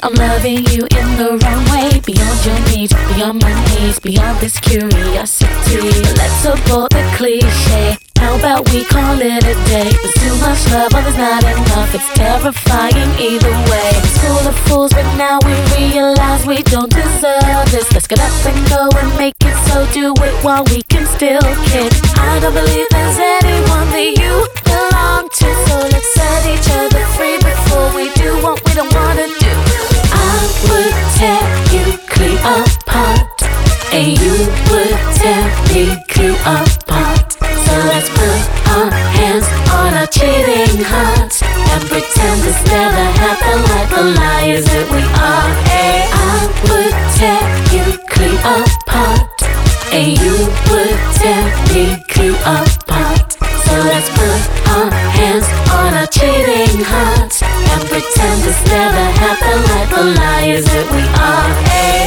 I'm loving you in the wrong way. Beyond your needs, beyond my needs, beyond this curiosity. Let's abort the cliche. How about we call it a day? There's too much love, but there's not enough. It's terrifying either way. It's full of fools, but now we realize we don't deserve this. Let's get up and go and make it so. Do it while we can still kick. I don't believe there's anyone that you belong to, so let's set each other free before we do what we don't wanna do. I would tear you clean apart, and you would tear me clean apart. So let's put our hands on our cheating hearts and pretend this never happened like the liars that we are. Hey, I would tear you clean apart, and you would tear me clean apart. So let's put our hands on our cheating hearts and pretend this never happened like the liars that we are. Hey.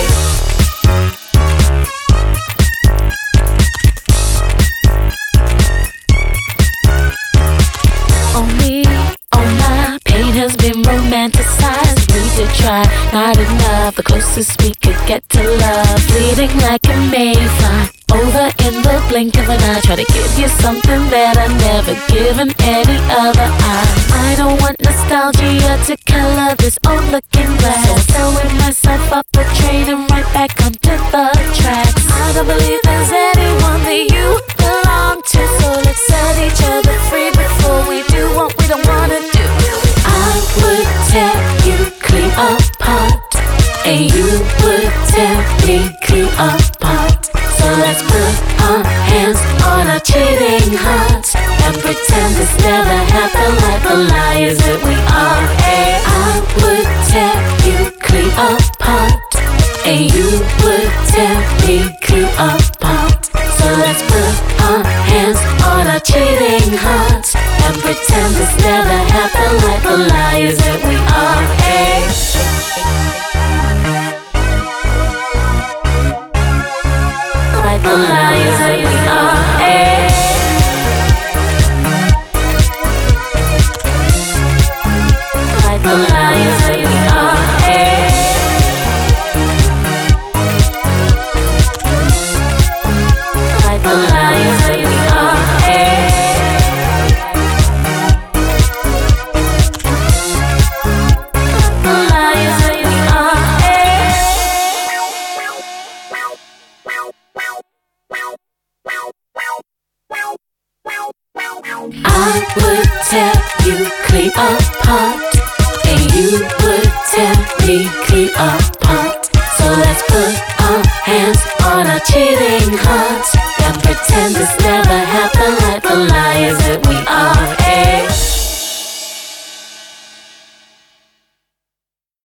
Has been romanticized. We did try, not enough. The closest we could get to love. Bleeding like a mayfly, over in the blink of an eye. Try to give you something that I never given any other eye. I don't want nostalgia to color this old looking glass. So I'm throwing myself up the train and right back onto the tracks. I don't believe there's anyone that you belong to, so let's set each other free before we do what we don't wanna do. I would tear you clean apart, and you would tear me clean apart. So let's put our hands on our cheating hearts and pretend this never happened like the liars that we are. Hey, I would tear you clean apart, and you would tear me clean apart. So let's put our hands on our cheating hearts and pretend this never happened like the liars that we are. Hey. Like the liars that we are. Hey. Like the liars that we are. Hey. Like the liars that we are. Hey. I would tear you clean apart, and you would tear me clean apart. So let's put our hands on our cheating hearts and pretend this never happened like the liars that we are.